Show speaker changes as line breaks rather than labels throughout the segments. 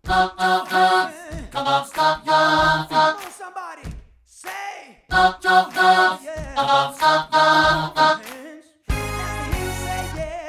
Stop your hands. Come on, stop your hands.
Come on, somebody. Say.
Stop your hands.
Yeah.
Come on, stop your hands.
Hands. Let me hear you say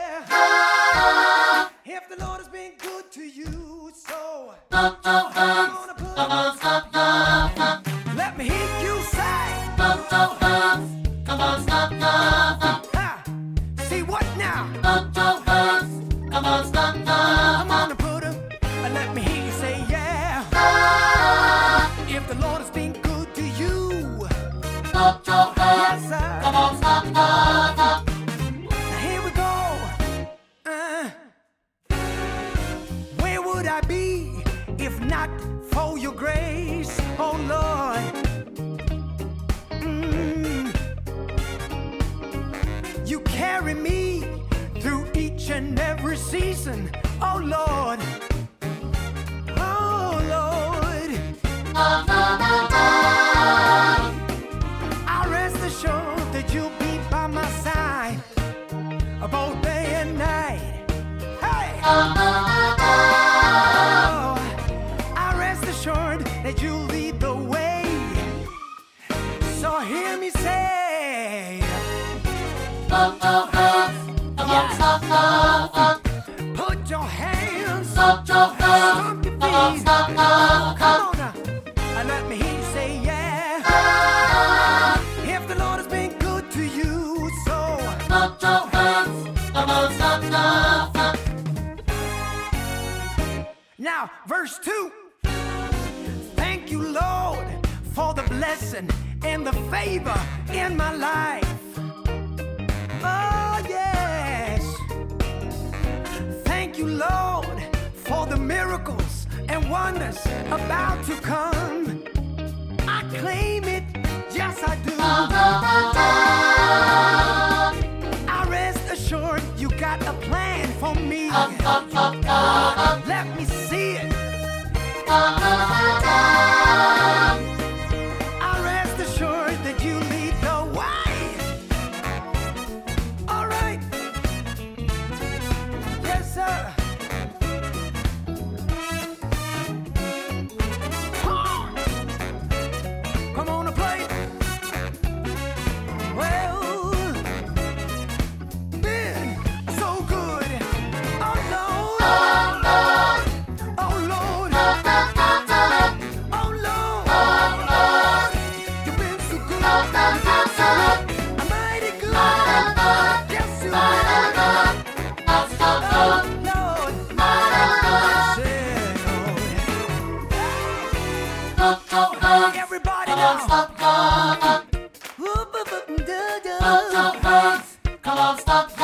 yeah. If the Lord has been good to you, so
Stop your hands.
I'm gonna put
Come on, stop your hands.
let me hear you say.
Stop your hands. Come on, stop your hands.
Ha. See what now?
Stop your hands. Come on, stop your
I'm
hands.
gonna put 'em. Let me hear you say yeah. If the Lord has been good to you,
Stop your hands.
yes sir.
Come on, stop your hands.
Now here we go. Where would I be if not for your grace, oh Lord? You carry me through each and every season, oh Lord. Oh Lord. I rest assured that you'll be by my side both day and night. Hey! Oh, I rest assured that you'll lead the way. So hear me say,
Stop your hands. Come on, stop your hands.
put your hands,
Stop your hands.
stomp your
Come on,
feet.
stop your hands.
Come on now, and let me hear you say yeah. If the Lord has been good to you, so
Stop your hands. Come on, stop your hands.
now verse 2. Thank you, Lord, for the blessing and the favor in my life. Oh, yes. Thank you, Lord, for the miracles and wonders about to come. I claim it, yes, I do. I rest assured you got a plan for me. Let me see it. I rest assured that you lead the way. All right. Yes, sir. Come on and play. Well, been so good. Oh Lord. Oh Lord. Oh Lord. You've been so good. You've been so good. Mighty good. Yes, you are. Oh Lord.
Stop your hands.
Everybody
Come on,
now.
stop your hands.
Whoop, whoop, whoop, da, da.
Stop your hands. Come on, stop